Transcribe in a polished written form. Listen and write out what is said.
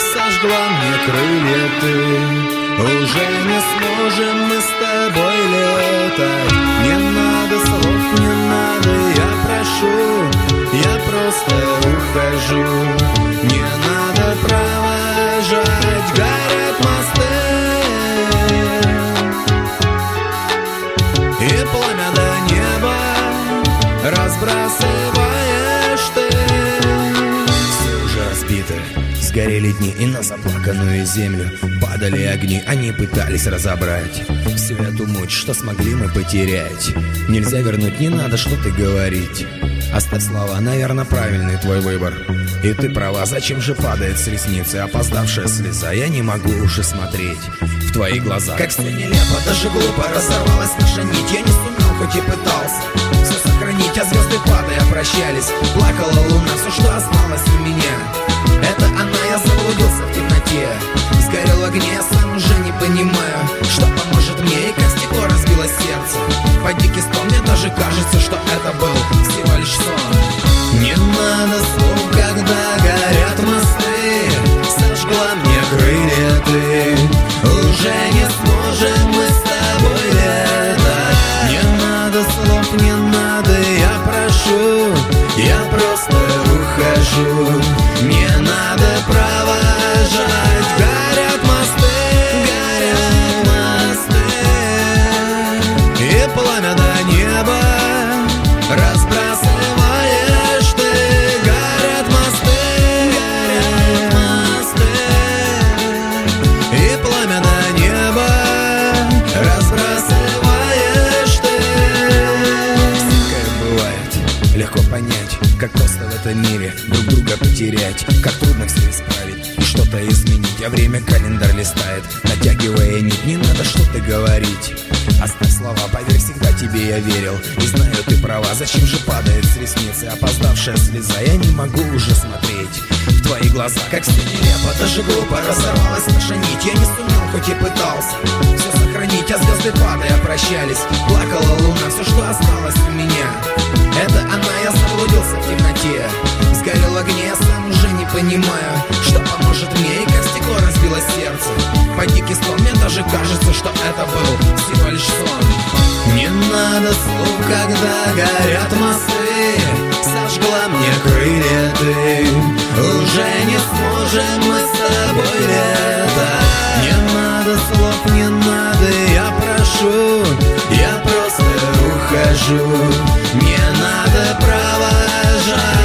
сожгла мне крылья ты. Уже не сможем мы с тобой летать. Не надо слов, не надо, я прошу, я просто ухожу. Не надо провожать, горят мосты, и пламя до неба разбрасываешь ты. Все уже разбито, сгорели дни, и на заплаканную землю падали огни. Они пытались разобрать всю эту муть, что смогли мы потерять. Нельзя вернуть, не надо что-то говорить. Оставь слова, наверное, правильный твой выбор. И ты права, зачем же падает с ресницы опоздавшая слеза? Я не могу уже смотреть в твои глаза. Как все нелепо, даже глупо разорвалась наша нить. Я не сумел, хоть и пытался все сохранить, а звезды падая прощались. Плакала луна, все, что осталось у меня. Это она, я заблудился в темноте. Сгорел в огне, я сам уже не понимаю, что поможет мне и как стекло разбилось сердце. Под дикий стон мне даже кажется, что это был всего лишь сон. Не надо слов, когда горят мосты, сожгла мне крылья ты. Уже не сможем мы с тобой летать. Не надо слов, не надо, я прошу, я просто ухожу. Не надо провожать, горят мосты, и пламя до неба разбрасываешь ты. Горят мосты, и пламя до неба разбрасываешь ты. Всякое бывает, легко понять, как просто в этом мире друг друга потерять, как трудно все исправить и что-то изменить. А время календарь листает, натягивая нить. Не надо что-то говорить, оставь слова, поверь, всегда тебе я верил. И знаю, ты права, зачем же падает с ресницы опоздавшая слеза? Я не могу уже смотреть в твои глаза. Как все нелепо, даже глупо разорвалась наша нить. Я не сумел, хоть и пытался все сохранить, а звезды падая прощались. Плакала луна, все, что осталось у меня. Это она, я заблудился в темноте. Сгорел в огне, я сам уже не понимаю, что поможет мне и как стекло разбилось сердце. Под дикий стон мне даже кажется, что это был всего лишь сон. Не надо слов, когда горят мосты, сожгла мне крылья ты. Уже не сможем мы с тобой летать. Не надо слов, не надо, я прошу, я просто ухожу. Не надо провожать.